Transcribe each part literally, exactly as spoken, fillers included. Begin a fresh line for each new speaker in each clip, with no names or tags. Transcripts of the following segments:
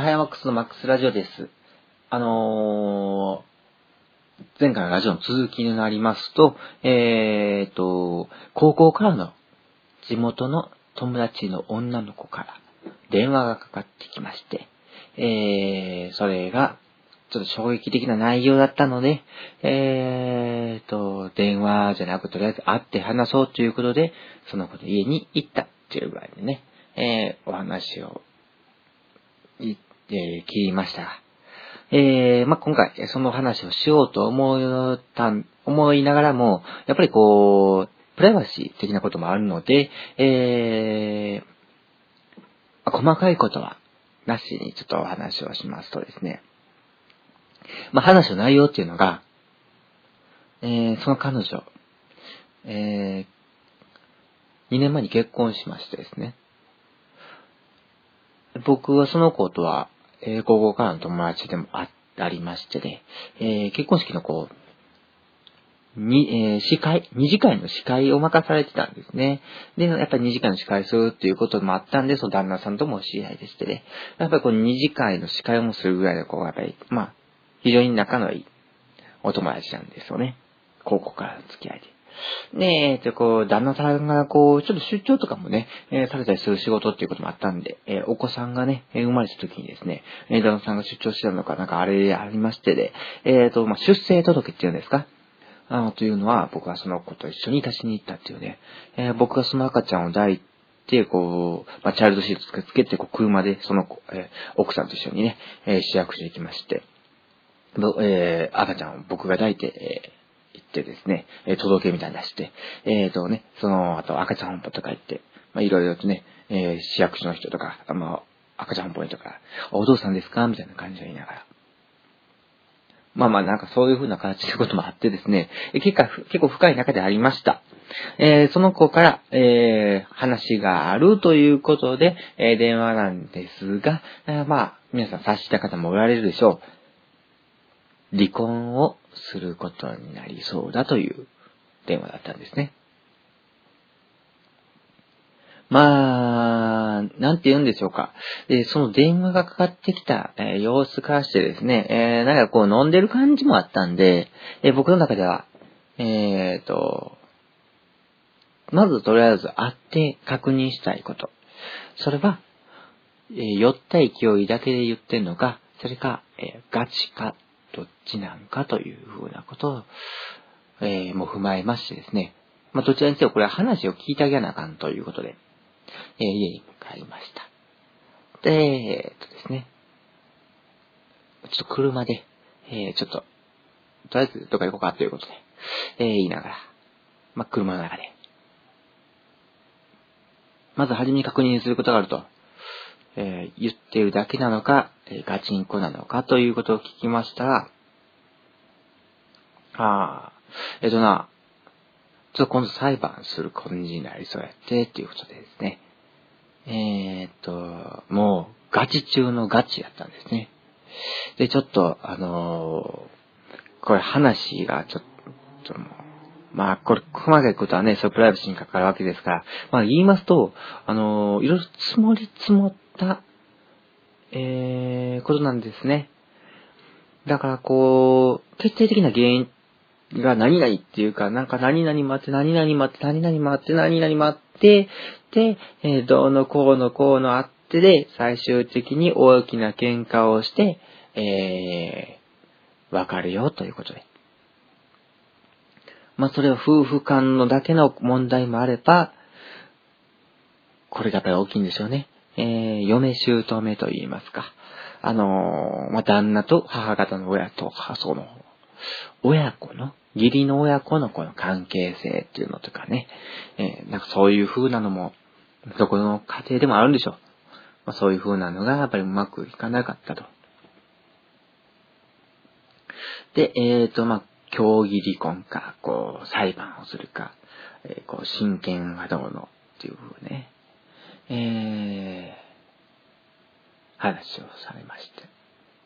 ハヤマックスのマックスラジオです。あのー、前回のラジオの続きになりますと、えーと、高校からの地元の友達の女の子から電話がかかってきまして、えー、それがちょっと衝撃的な内容だったので、えーと、電話じゃなくとりあえず会って話そうということで、その子の家に行ったっていうぐらいでね、えー、お話をい、えー、聞きましたが、えー、まあ、今回その話をしようと思った、思いながらも、やっぱりこう、プライバシー的なこともあるので、えー、細かいことはなしにちょっとお話をしますとですね、まあ、話の内容っていうのが、えー、その彼女、えー、にねんまえに結婚しましてですね、僕はその子とは、えー、高校からの友達でもあ、ありましてね、えー、結婚式のこう、に、えー、司会、二次会の司会を任されてたんですね。で、やっぱり二次会の司会するっていうこともあったんで、その旦那さんともお知り合いでしてね、やっぱりこの二次会の司会をもするぐらいの子がやっぱり、まあ、非常に仲のいいお友達なんですよね。高校からの付き合いで。で、えっと、こう、旦那さんが、こう、ちょっと出張とかもね、えー、されたりする仕事っていうこともあったんで、えー、お子さんがね、えー、生まれた時にですね、えー、旦那さんが出張してたのか、なんかあれありましてで、えっと、まあ、出生届っていうんですか、あの、というのは、僕はその子と一緒に立ちに行ったっていうね、えー、僕がその赤ちゃんを抱いて、こう、まあ、チャイルドシートつけて、こう、車で、その子、えー、奥さんと一緒にね、えー、市役所行きまして、えー、赤ちゃんを僕が抱いて、えー行ってですね、えー、届けみたいに出して、えーとね、その後赤ちゃん本舗とか行って、まあいろいろとね、えー、市役所の人とか、まあ赤ちゃん本舗にとか、お父さんですかみたいな感じで言いながら。まあまあなんかそういう風な形のこともあってですね、結構、結構深い中でありました。えー、その子から、えー、話があるということで、えー、電話なんですが、えー、まあ、皆さん察した方もおられるでしょう。離婚をすることになりそうだという電話だったんですね。まあ、なんて言うんでしょうか。で、その電話がかかってきた、えー、様子からしてですね、えー、なんかこう飲んでる感じもあったんで、えー、僕の中では、えーと、まずとりあえず会って確認したいこと。それは、えー、酔った勢いだけで言ってんのか、それか、えー、ガチか、どっちなんかというふうなことを、えー、も踏まえましてですね。まあ、どちらにせよこれは話を聞いてあげなあかんということで、えー、家に帰りました。で、えー、っとですね、ちょっと車で、えー、ちょっと、とりあえずどっか行こうかということで、えー、言いながら、まあ、車の中で、まず初めに確認することがあると、えー、言っているだけなのか、えー、ガチンコなのかということを聞きましたら、ああ、えっとな、ちょっと今度裁判する感じになりそうやって、っていうことでですね。えー、っと、もう、ガチ中のガチやったんですね。で、ちょっと、あのー、これ話がちょっともう、まあ、これ、細かいことはね、そういうプライバシーに関わるわけですから、まあ、言いますと、あのー、いろいろ積もり積もった、えー、ことなんですね。だから、こう、決定的な原因が何々っていうか、なんか何々待って、何々待って、何々待って、何々待って、で、えー、どうのこうのこうのあってで、最終的に大きな喧嘩をして、えー、別れようということで。まあ、それは夫婦間のだけの問題もあれば、これがやっぱり大きいんでしょうね。えー、嫁姑と言いますか。あのー、まあ、旦那と母方の親と、その、親子の、義理の親子のこの関係性っていうのとかね、えー、なんかそういう風なのも、どこの家庭でもあるんでしょう。まあ、そういう風なのがやっぱりうまくいかなかったと。で、えっと、まあ、協議離婚か、こう、裁判をするか、えー、こう、親権はどうのっていう風ね、えー、話をされまして。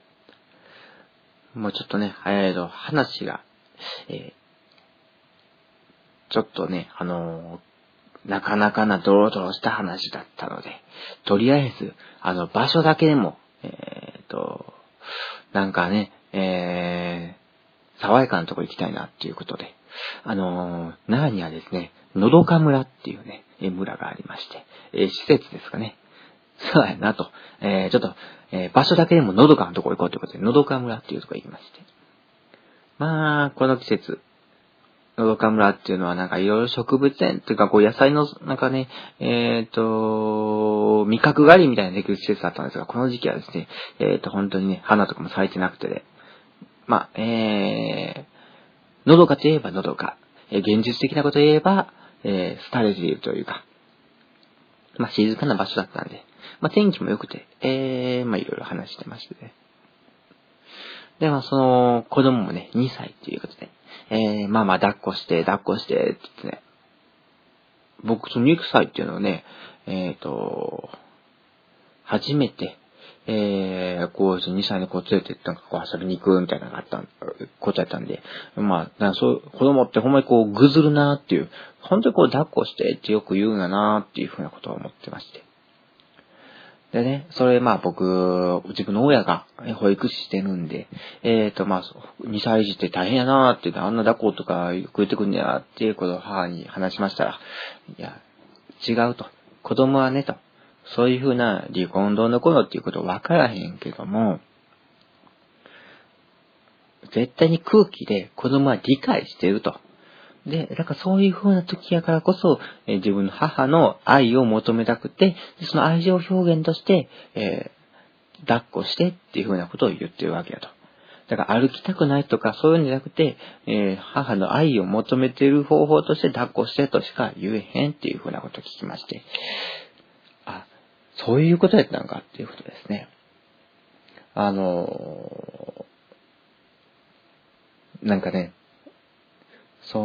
もうちょっとね、えーと、話が、えー、ちょっとね、あのー、なかなかなドロドロした話だったので、とりあえず、あの、場所だけでもえっと、なんかね、えー、爽やかなとこ行きたいなっていうことで、あのー、奈良にはですね、のどか村っていうね、村がありまして、えー、施設ですかね。そうやなと。えー、ちょっと、えー、場所だけでものどかなとこ行こうということで、のどか村っていうとこ行きまして。まあ、この季節、のどか村っていうのはなんかいろいろ植物園っていうかこう野菜のなんかね、えっ、ー、と、味覚狩りみたいなできる季節だったんですが、この時期はですね、えっ、ー、と本当にね、花とかも咲いてなくてね、まあ、えー、のどかといえばのどか、えー、現実的なこと言えば、えー、廃れているというか、まあ静かな場所だったんで、まあ天気も良くて、えー、まあいろいろ話してましてね。で、まあその子供もね、にさいっていうことで、えー、まあまあ抱っこして、抱っこして、って言ってね、僕、そのにさいっていうのはね、えっ、ー、と、初めて、えー、こう、にさいの子連れて、なんかこう遊びに行くみたいなのがあったことやったんで、まあ、なんかそう、子供ってほんまにこう、ぐずるなーっていう、本当にこう、抱っこしてってよく言うんやなーっていうふうなことを思ってまして。でね、それまあ僕、自分の親が保育士してるんで、えっ、ー、とまあ、にさい児って大変やなーって、あんな抱っことかよく言ってくんねやっていうことを母に話しましたら、いや、違うと。子供はねと。そういうふうな離婚どうのこうのっていうこと分からへんけども、絶対に空気で子供は理解してると。で、だからそういうふうな時やからこそ、えー、自分の母の愛を求めたくて、その愛情表現として、えー、抱っこしてっていうふうなことを言ってるわけだと。だから歩きたくないとかそういうんじゃなくて、えー、母の愛を求めている方法として抱っこしてとしか言えへんっていうふうなことを聞きまして、あ、そういうことやったのかっていうことですね。あのー、なんかね、そう、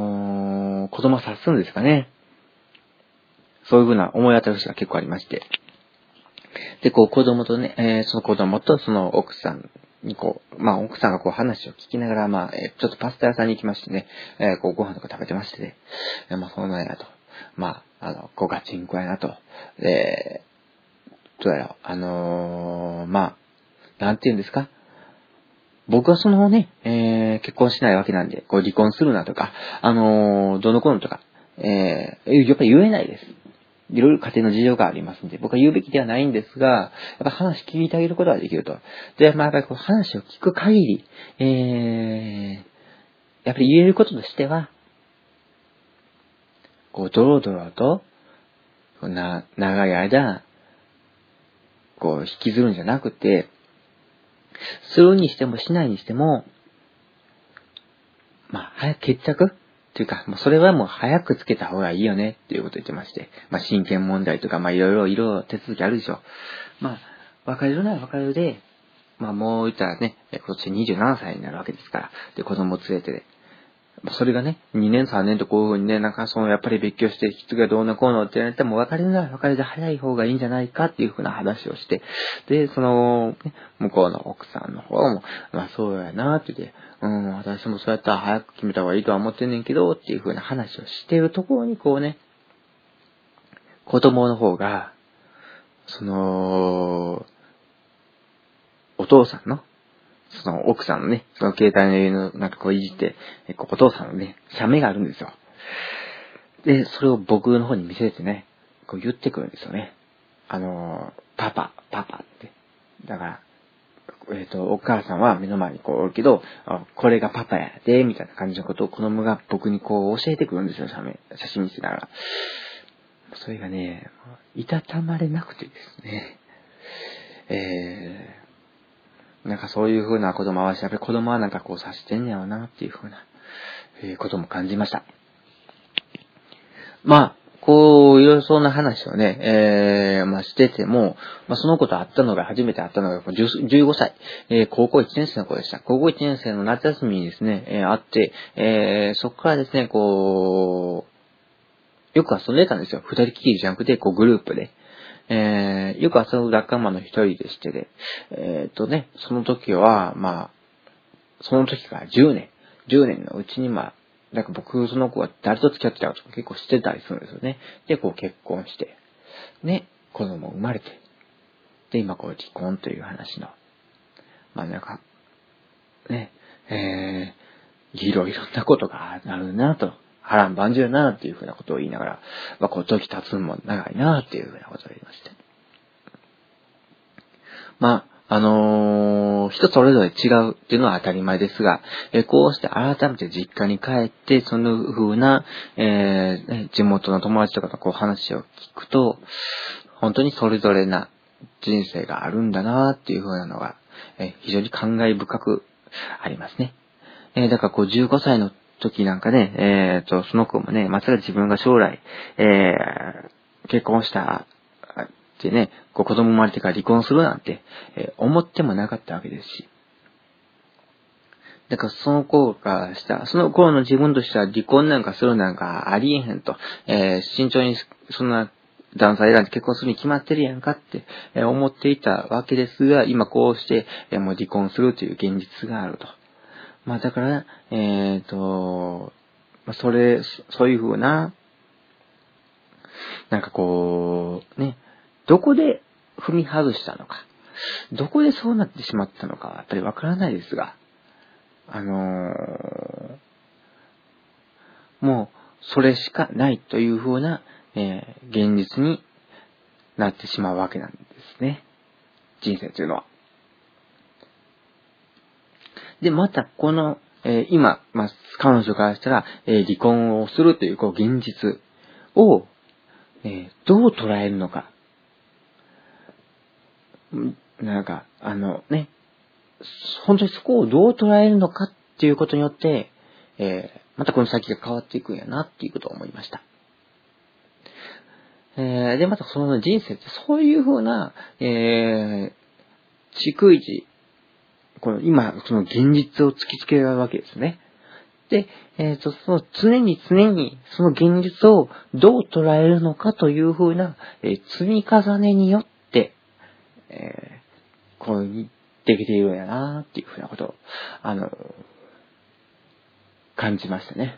子供を察するんですかね。そういうふうな思い当たる人が結構ありまして。で、こう子供とね、えー、その子供とその奥さんにこう、まあ奥さんがこう話を聞きながら、まあ、えー、ちょっとパスタ屋さんに行きましてね、えー、こうご飯とか食べてましてね、えー、まあそうなんやと。まあ、あの、こうガチンコやなと。で、どうやろう、あのー、まあ、なんて言うんですか。僕はそのね、えー、結婚しないわけなんで、こう離婚するなとか、あのー、どの子のとか、えー、やっぱり言えないです。いろいろ家庭の事情がありますんで、僕は言うべきではないんですが、やっぱ話聞いてあげることができると。で、まあやっぱりこう話を聞く限り、えー、やっぱり言えることとしては、こう、ドロドロと、こんな、長い間、こう、引きずるんじゃなくて、するにしてもしないにしても、まあ、早く決着っていうか、もうそれはもう早くつけた方がいいよねっていうことを言ってまして、まあ、親権問題とか、まあ、いろいろ、いろいろ手続きあるでしょう。まあ、別れるなら別れるで、まあ、もう言ったらね、今年にじゅうななさいになるわけですから、で、子供を連れて、ね、それがね、にねんさんねんとこういう風にね、なんかその、やっぱり別居して、引き継ぎがどうのこうのって言われても、別れるなら別れで早い方がいいんじゃないかっていう風な話をして、で、その、ね、向こうの奥さんの方も、まあそうやなって言って、うん、私もそうやったら早く決めた方がいいとは思ってんねんけど、っていう風な話をしてるところにこうね、子供の方が、その、お父さんの、その奥さんのね、その携帯のなんかこういじって、こうお父さんのね、写メがあるんですよ。で、それを僕の方に見せてね、こう言ってくるんですよね。あの、パパ、パパって。だから、えっ、ー、と、お母さんは目の前にこうおるけど、これがパパやで、みたいな感じのことを子供が僕にこう教えてくるんですよ、写メ、写真見せながら。それがね、いたたまれなくてですね。えー、なんかそういう風な子供は、やっぱり子供はなんかこう察してんねやろなっていう風な、えー、ことも感じました。まあ、こう、いろいろそんな話をね、えー、まあしてても、まあその子と会ったのが、初めて会ったのがじゅうごさい、えー、高校いちねん生の子でした。高校いちねん生の夏休みにですね、えー、会って、えー、そこからですね、こう、よく遊んでたんですよ。二人きりじゃなくて、こうグループで。えー、よく遊ぶ仲間の一人でしてで、えー、っとね、その時は、まあ、その時からじゅうねん、じゅうねんのうちにまあ、なんか僕、その子は誰と付き合ってたかとか結構してたりするんですよね。で、こう結婚して、ね、子供生まれて。 で、今こう離婚という話の、まあなんか、ね、えー、いろいろなことがあるなと、波乱万丈なっていうふうなことを言いながら、まあこう時経つのも長いなっていうふうなことを言いまして。まあ、あのー、人それぞれ違うっていうのは当たり前ですが、えー、こうして改めて実家に帰って、その風な、えー、地元の友達とかとこう話を聞くと、本当にそれぞれな人生があるんだなっていう風なのが、えー、非常に感慨深くありますね。えー、だからこうじゅうごさいの時なんかね、えーと、その子もね、まさか自分が将来、えー、結婚したってね、こう子供生まれてから離婚するなんて、えー、思ってもなかったわけですし。だからその子がした、その頃の自分としては離婚なんかするなんかありえへんと、えー、慎重にそんな男性選んで結婚するに決まってるやんかって思っていたわけですが、今こうして、えー、もう離婚するという現実があると。まあだから、えっと、それ、そういうふうな、なんかこう、ね、どこで踏み外したのか、どこでそうなってしまったのかはやっぱりわからないですが、あのー、もうそれしかないというふうな、えー、現実になってしまうわけなんですね。人生というのは。で、またこの、えー、今、まあ、彼女からしたら、えー、離婚をするというこう現実を、えー、どう捉えるのか。なんか、あのね、本当にそこをどう捉えるのかっていうことによって、えー、またこの先が変わっていくんやなっていうことを思いました。えー、で、またその人生ってそういうふうな、えー、逐一、この今、その現実を突きつけられるわけですね。で、えっと、その常に常にその現実をどう捉えるのかというふうな、えー、積み重ねによって、えー、こうできているんやなっていうふうなことを、あの、感じましたね。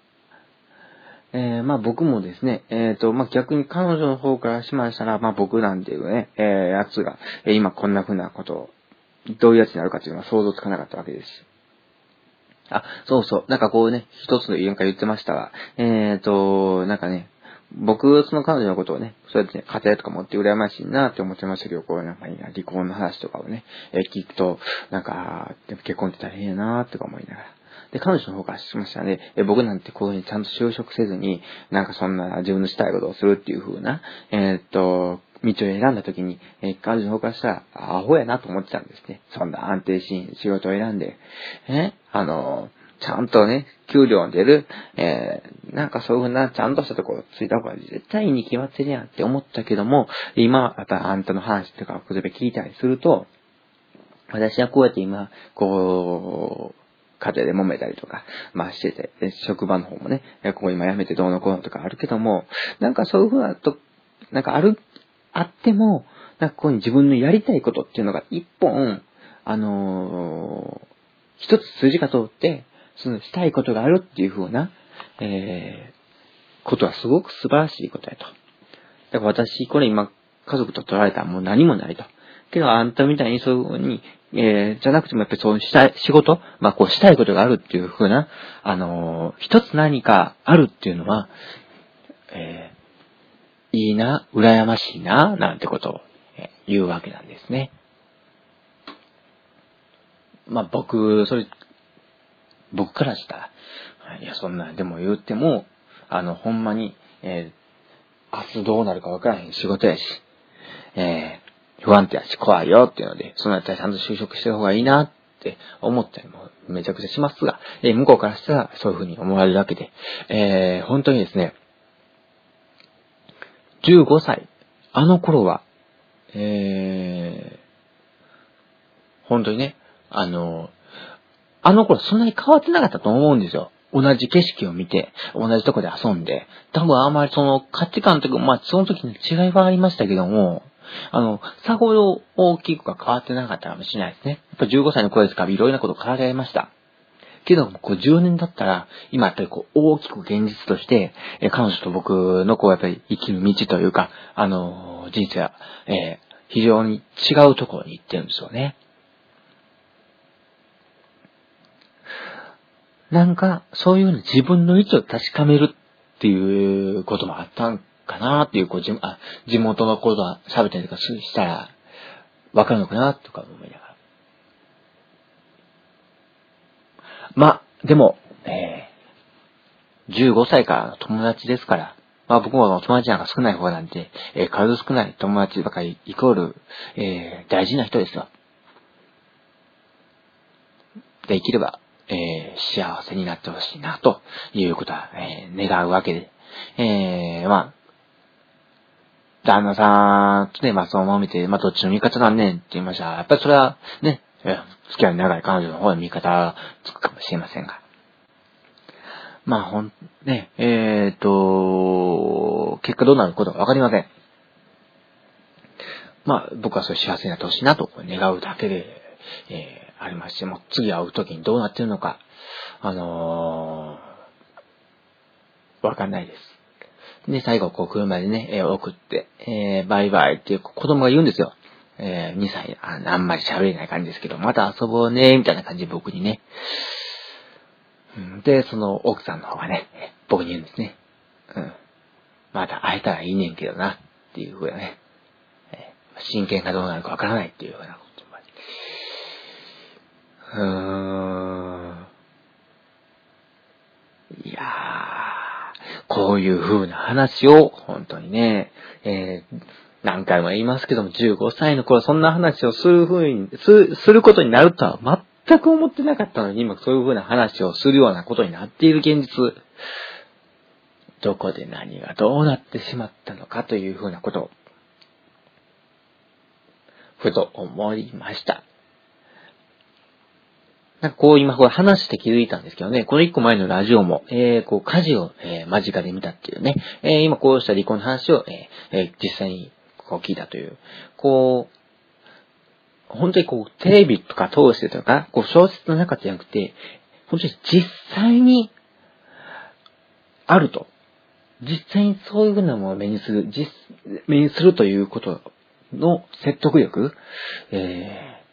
えー、まあ僕もですね、えっと、まあ逆に彼女の方からしましたら、まあ僕なんていうね、えー、やつが、えー、今こんなふうなことを、どういうやつになるかっていうのは想像つかなかったわけです。あ、そうそう。なんかこうね、一つのなんか言ってましたが、えっと、なんかね、僕、その彼女のことをね、そうやって、ね、家庭とか持って羨ましいなって思ってましたけど、こう、なんか離婚の話とかをね、えー、聞くと、なんか、結婚って大変やなとか思いながら。で、彼女の方からしましたね、えー、僕なんてこういうふうにちゃんと就職せずに、なんかそんな自分のしたいことをするっていう風な、えー、っと、道を選んだ時に、えー、彼女の方からしたら、アホやなと思ってたんですね。そんな安定し仕事を選んで、えあのー、ちゃんとね、給料出る、えー、なんかそういうふうな、ちゃんとしたところついた方が絶対に決まってるやんって思ったけども、今、またあんたの話とか、例えば聞いたりすると、私はこうやって今、こう、家庭で揉めたりとか、まあしてて、で職場の方もね、ここ今辞めてどうのこうのとかあるけども、なんかそういうふうなと、なんかある、あっても、なんかここに自分のやりたいことっていうのが一本、あのー、一つ筋が通って、そのしたいことがあるっていう風な、えー、ことはすごく素晴らしいことやと。だから私、これ今、家族と取られたらもう何もないと。けど、あんたみたいにそういう風に、えー、じゃなくてもやっぱりそうしたい、仕事、まあこうしたいことがあるっていう風な、あのー、一つ何かあるっていうのは、えー、いいな、羨ましいな、なんてことを、えー、言うわけなんですね。まあ僕、それ、僕からしたら、いや、そんな、でも言っても、あの、ほんまに、えー、明日どうなるかわからへん仕事やし、えー、不安定やし怖いよっていうので、そのやったらちゃんと就職してる方がいいなって思ったりもめちゃくちゃしますが、えー、向こうからしたらそういうふうに思われるわけで、えー、本当にですね、じゅうごさい、あの頃は、えー、本当にね、あの、あの頃そんなに変わってなかったと思うんですよ。同じ景色を見て、同じとこで遊んで、多分あんまりその価値観とか、まあその時の違いはありましたけども、あの、さほど大きくは変わってなかったかもしれないですね。やっぱじゅうごさいの頃ですからいろいろなこと変わられました。けども、こうじゅうねん経ったら、今やっぱりこう大きく現実として、え彼女と僕のこうやっぱり生きる道というか、あの、人生は、え非常に違うところに行ってるんですよね。なんか、そういうの自分の位置を確かめるっていうこともあったんかなっていう、こう、地あ地元のことは喋ったりとかしたら、わかるのかなとか思いながら。まあ、でも、えー、じゅうごさいからの友達ですから、まあ僕も友達なんか少ない方なんで、えー、数少ない友達ばかりイコール、えー、大事な人ですよ。できれば、えー、幸せになってほしいな、ということは、えー、願うわけで、えー、まあ、旦那さんとね、まあそう思って、まあどっちの味方なんねんって言いましたら、やっぱりそれはね、付き合い長い彼女の方の味方がつくかもしれませんが。まあほん、ね、えーと、結果どうなることかわかりません。まあ僕はそれ幸せになってほしいなと願うだけで、えー、ありまして、もう次会う時にどうなってるのか、あのー、わかんないです。で、最後、こう、車でね、えー、送って、えー、バイバイっていう子供が言うんですよ。えー、にさいあ、あんまり喋れない感じですけど、また遊ぼうね、みたいな感じで僕にね。で、その奥さんの方がね、僕に言うんですね。うん。また会えたらいいねんけどな、っていうふうなね。えー、真剣かどうなるかわからないっていうふうなことまで。うーん。いやー、こういう風な話を、本当にね、えー、何回も言いますけども、じゅうごさいの頃そんな話をする風に、す、することになるとは全く思ってなかったのに、今そういう風な話をするようなことになっている現実、どこで何がどうなってしまったのかという風なことを、ふと思いました。なんかこう今これ話して気づいたんですけどね、この一個前のラジオも、えー、こう火事を、えー、間近で見たっていうね、えー、今こうした離婚の話を、えーえー、実際にこう聞いたという、こう、本当にこうテレビとか通してとか、こう小説の中じゃなくて、本当に実際にあると。実際にそういうふうなものを目にする、実、目にするということの説得力、えー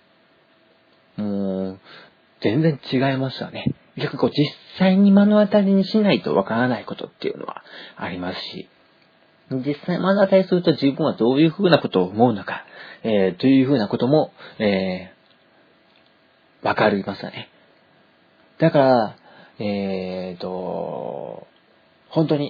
もう、全然違いましたね。逆にこう実際に目の当たりにしないとわからないことっていうのはありますし、実際目の当たりすると自分はどういうふうなことを思うのか、えー、というふうなことも、えー、わかりますよね。だから、えーと、本当に、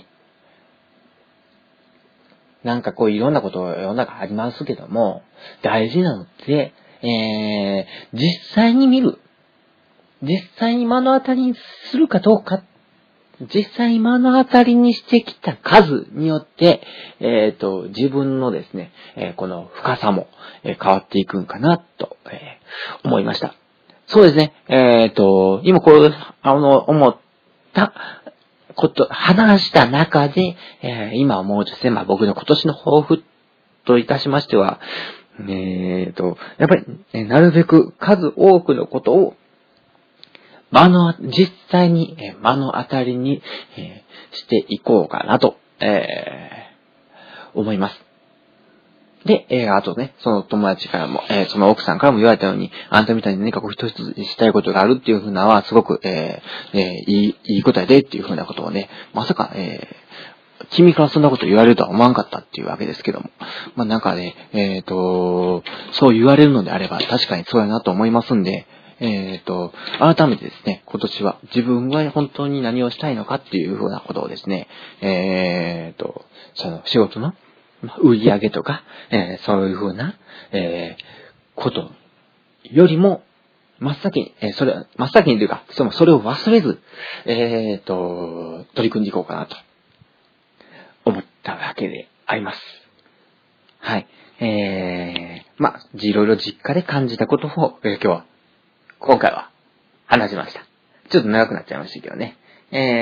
なんかこういろんなことを世の中ありますけども、大事なのって、えー、実際に見る。実際に目の当たりにするかどうか、実際に目の当たりにしてきた数によって、えっと、自分のですね、えー、この深さも、えー、変わっていくんかな、と、えー、思いました。そうですね、えっと、今こう、あの、思ったこと、話した中で、えー、今思うとですね、まあ僕の今年の抱負といたしましては、えっと、やっぱり、なるべく数多くのことを目の、実際に、えー、目の当たりに、えー、していこうかなと、えー、思います。で、えー、あとね、その友達からも、えー、その奥さんからも言われたように、あんたみたいに何かこう一つしたいことがあるっていうふうなのは、すごく、えー、えー、いい、いいことやでっていうふうなことをね、まさか、えー、君からそんなこと言われるとは思わんかったっていうわけですけども。まあなんかね、えっと、そう言われるのであれば確かにそうやなと思いますんで、えっと、改めてですね、今年は自分が本当に何をしたいのかっていうふうなことをですね、えっと、その仕事の売り上げとか、えー、そういうふうな、えー、ことよりも、真っ先に、えー、それ、真っ先にというか、その、それを忘れず、えっと、取り組んでいこうかなと。思ったわけであります。はい。えー、まあ、いろいろ実家で感じたことを、えー、今日は、今回は話しました。ちょっと長くなっちゃいましたけどね。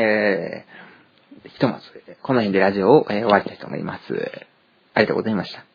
えー、ひとまず、この辺でラジオを、えー、終わりたいと思います。ありがとうございました。